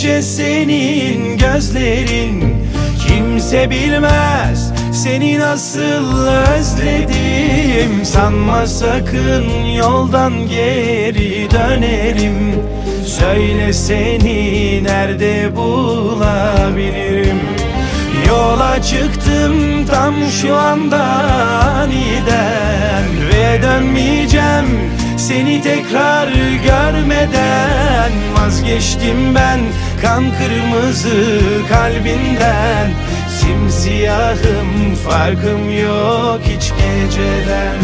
ince senin gözlerin, kimse bilmez seni nasıl özledim. Sanma sakın yoldan geri dönerim, söyle seni nerede bulabilirim. Yola çıktım tam şu anda aniden, ve dönmeyeceğim seni tekrar görmeden. Vazgeçtim ben kan kırmızı kalbinden, simsiyahım farkım yok hiç geceden.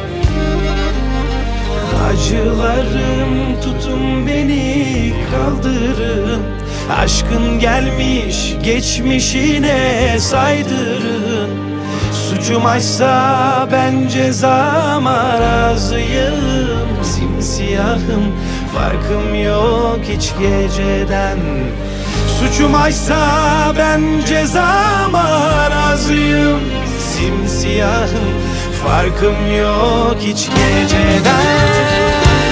Acılarım tutun beni kaldırın, aşkın gelmiş geçmişine saydırın. Suçum açsa ben cezama razıyım, simsiyahım farkım yok hiç geceden. Suçum açsa ben cezama razıyım, simsiyahım farkım yok hiç geceden.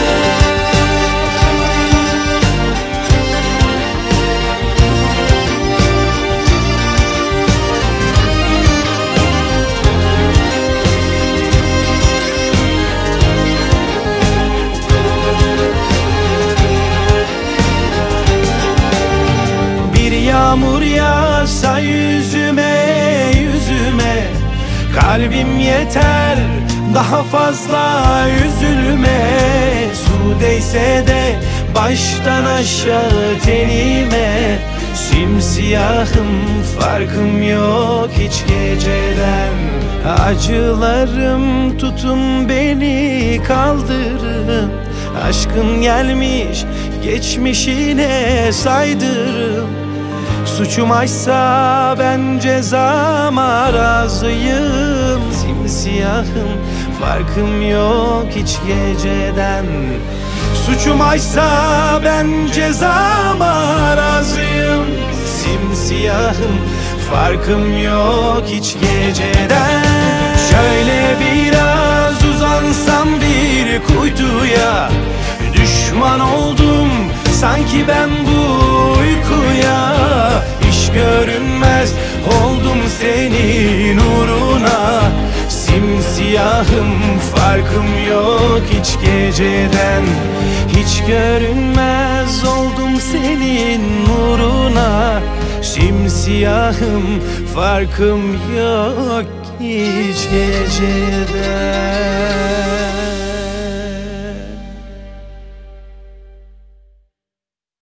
Yağmur yağsa yüzüme yüzüme, kalbim yeter daha fazla üzülme. Su değse de baştan aşağı tenime, simsiyahım farkım yok hiç geceden. Acılarım tutun beni kaldırın, aşkın gelmiş geçmişine saydırın. Suçum açsa ben cezama razıyım, simsiyahım farkım yok hiç geceden. Suçum açsa ben cezama razıyım, simsiyahım farkım yok hiç geceden. Şöyle biraz uzansam bir kuytuya, düşman oldum sanki ben bu uykuya. İş görünmez oldum senin uğruna, simsiyahım farkım yok hiç geceden. Hiç görünmez oldum senin uğruna, simsiyahım farkım yok hiç geceden.